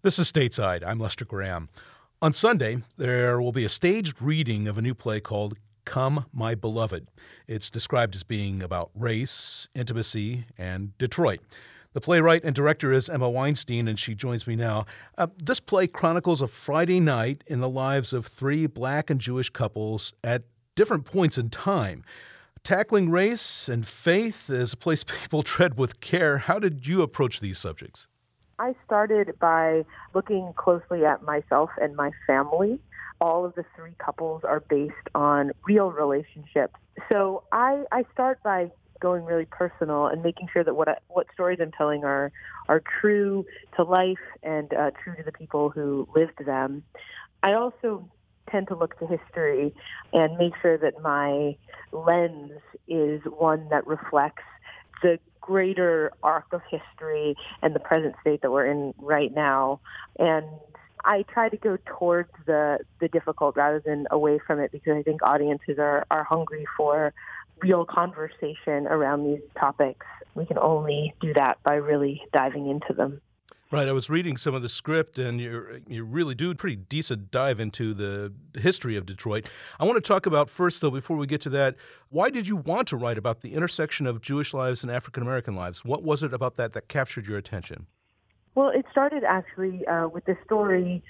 This is Stateside. I'm Lester Graham. On Sunday, there will be a staged reading of a new play called Come, My Beloved. It's described as being about race, intimacy, and Detroit. The playwright and director is Emma Weinstein, and she joins me now. This play chronicles a Friday night in the lives of three Black and Jewish couples at different points in time. Tackling race and faith is a place people tread with care. How did you approach these subjects? I started by looking closely at myself and my family. All of the three couples are based on real relationships. So I start by going really personal and making sure that what stories I'm telling are true to life and true to the people who lived them. I also tend to look to history and make sure that my lens is one that reflects the greater arc of history and the present state that we're in right now. And I try to go towards the difficult rather than away from it, because I think audiences are hungry for real conversation around these topics. We can only do that by really diving into them. Right. I was reading some of the script, and you really do a pretty decent dive into the history of Detroit. I want to talk about first, though, before we get to that, why did you want to write about the intersection of Jewish lives and African-American lives? What was it about that captured your attention? Well, it started actually with the story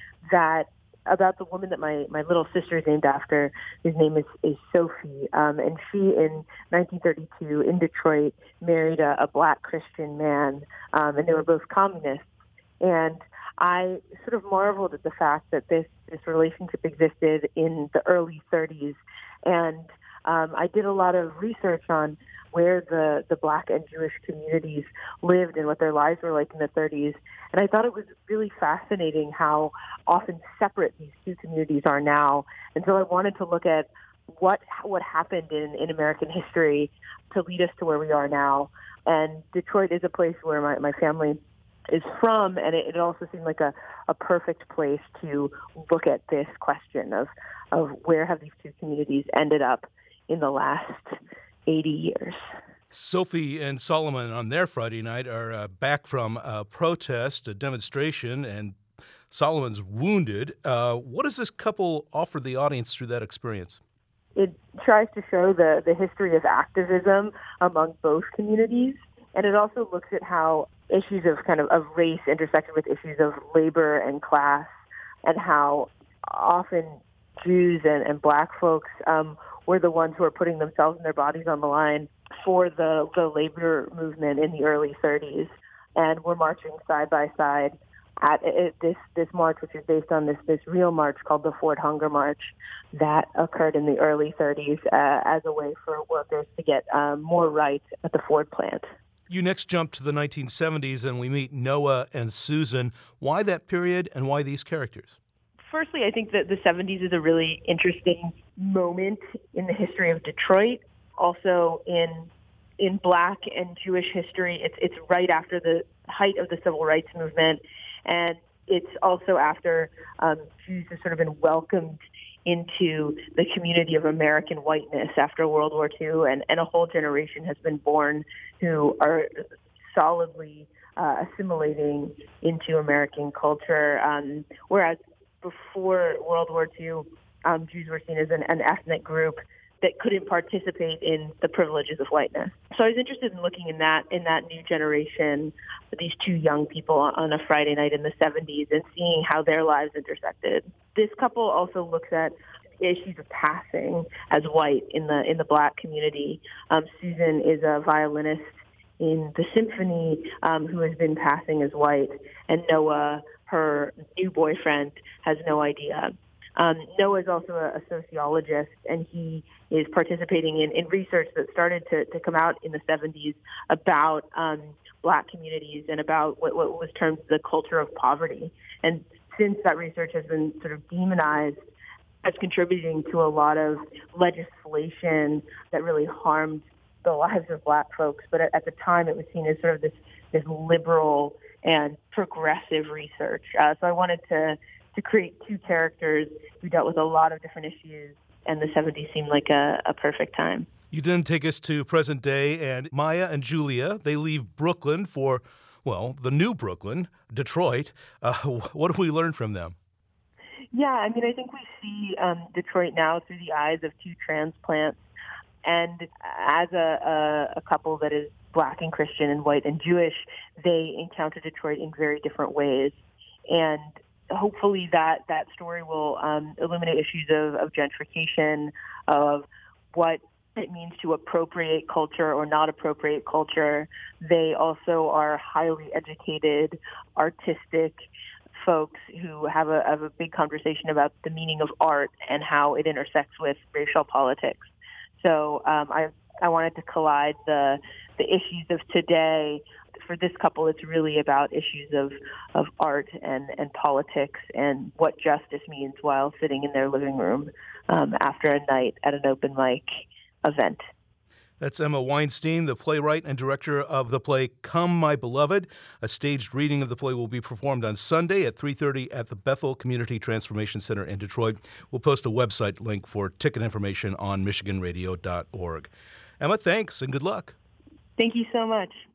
about the woman that my little sister is named after. His name is Sophie, and she in 1932 in Detroit married a Black Christian man, and they were both communists. And I sort of marveled at the fact that this relationship existed in the early 30s. And I did a lot of research on where the Black and Jewish communities lived and what their lives were like in the 30s. And I thought it was really fascinating how often separate these two communities are now. And so I wanted to look at what happened in American history to lead us to where we are now. And Detroit is a place where my family is from, and it also seemed like a perfect place to look at this question of where have these two communities ended up in the last 80 years. Sophie and Solomon on their Friday night are back from a protest, a demonstration, and Solomon's wounded. What does this couple offer the audience through that experience? It tries to show the history of activism among both communities, and it also looks at how issues of race intersected with issues of labor and class, and how often Jews and Black folks were the ones who were putting themselves and their bodies on the line for the labor movement in the early 30s, and were marching side by side at this march, which is based on this real march called the Ford Hunger March that occurred in the early 30s as a way for workers to get more rights at the Ford plant. You next jump to the 1970s, and we meet Noah and Susan. Why that period, and why these characters? Firstly, I think that the 70s is a really interesting moment in the history of Detroit. Also, in Black and Jewish history, it's right after the height of the Civil Rights Movement, and it's also after Jews have sort of been welcomed into the community of American whiteness after World War II, and a whole generation has been born who are solidly assimilating into American culture, whereas before World War II, Jews were seen as an ethnic group that couldn't participate in the privileges of whiteness. So I was interested in looking in that new generation, these two young people on a Friday night in the 70s, and seeing how their lives intersected. This couple also looks at issues of passing as white in the Black community. Susan is a violinist in the symphony who has been passing as white, and Noah, her new boyfriend, has no idea. Noah is also a sociologist, and he is participating in research that started to come out in the 70s about Black communities and about what was termed the culture of poverty. And since that research has been sort of demonized as contributing to a lot of legislation that really harmed the lives of Black folks, but at the time it was seen as sort of this liberal and progressive research. So I wanted to create two characters who dealt with a lot of different issues, and the 70s seemed like a perfect time. You then take us to present day, and Maya and Julia, they leave Brooklyn for Well, the new Brooklyn, Detroit, what do we learn from them? Yeah, I mean, I think we see Detroit now through the eyes of two transplants. And as a couple that is Black and Christian and white and Jewish, they encounter Detroit in very different ways. And hopefully that story will illuminate issues of gentrification, of what it means to appropriate culture or not appropriate culture. They also are highly educated, artistic folks who have a big conversation about the meaning of art and how it intersects with racial politics. So I wanted to collide the issues of today. For this couple, it's really about issues of art and politics and what justice means while sitting in their living room after a night at an open mic event. That's Emma Weinstein, the playwright and director of the play Come, My Beloved. A staged reading of the play will be performed on Sunday at 3:30 at the Bethel Community Transformation Center in Detroit. We'll post a website link for ticket information on michiganradio.org. Emma, thanks and good luck. Thank you so much.